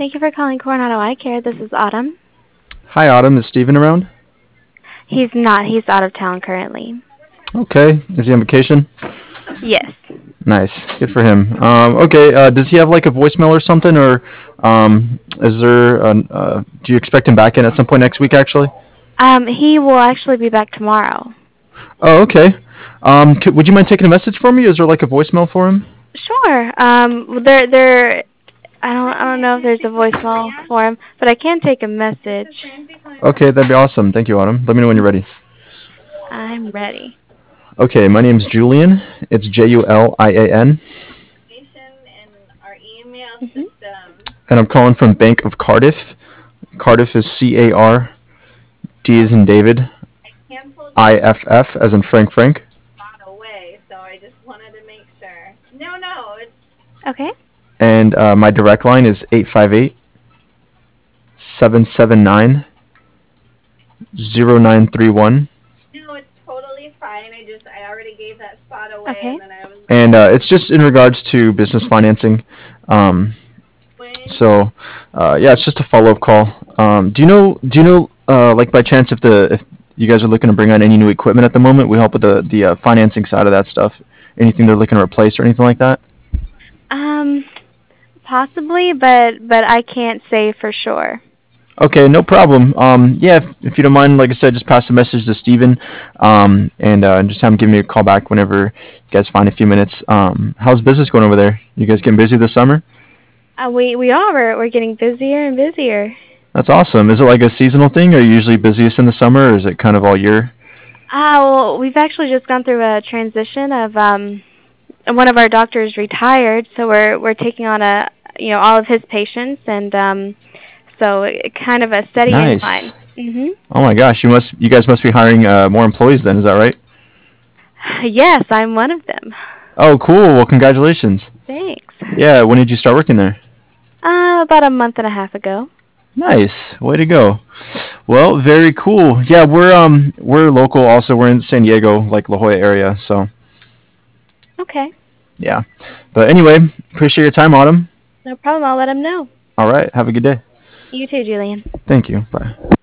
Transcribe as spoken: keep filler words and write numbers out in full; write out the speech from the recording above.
Thank you for calling Coronado Eye Care. This is Autumn. Hi, Autumn. Is Steven around? He's not. He's out of town currently. Okay. Is he on vacation? Yes. Nice. Good for him. Um, okay. Uh, does he have like a voicemail or something, or um, is there? An, uh, do you expect him back in at some point next week? Actually. Um, he will actually be back tomorrow. Oh, okay. Um, could, would you mind taking a message for me? Is there like a voicemail for him? Sure. Um, there, there. I don't, I don't know if there's a voicemail for him, but I can take a message. Okay, that'd be awesome. Thank you, Autumn. Let me know when you're ready. I'm ready. Okay, my name's Julian. It's J U L I A N, Mhm. and I'm calling from Bank of Cardiff. Cardiff is C A R D as in David, I F F as in Frank Frank. Okay. And uh, my direct line is eight five eight, seven seven nine, zero nine three one. Okay. And uh, it's just in regards to business financing. Um, so, uh, yeah, it's just a follow-up call. Um, do you know? Do you know, uh, like by chance, if the if you guys are looking to bring on any new equipment at the moment? We help with the the uh, financing side of that stuff. Anything they're looking to replace or anything like that? Um, possibly, but but I can't say for sure. Okay, no problem. Um, yeah, if, if you don't mind, like I said, just pass the message to Steven, um, and uh, just have him give me a call back whenever you guys find a few minutes. Um, how's business going over there? You guys getting busy this summer? Uh, we we are. We're, we're getting busier and busier. That's awesome. Is it like a seasonal thing? Are you usually busiest in the summer, or is it kind of all year? Ah, well, we've actually just gone through a transition of um one of our doctors retired, so we're we're taking on a you know all of his patients, and um so it, kind of a steady incline. Nice. Mhm. Oh my gosh, you must you guys must be hiring uh, more employees then. Is that right? Yes, I'm one of them. Oh, cool. Well, congratulations. Thanks. Yeah. When did you start working there? Uh, about a month and a half ago. Nice. Way to go. Well, very cool. Yeah, we're um we're local also. We're in San Diego, like La Jolla area. So Okay. yeah. But anyway, appreciate your time, Autumn. No problem. I'll let him know. All right. Have a good day. You too, Julian. Thank you. Bye.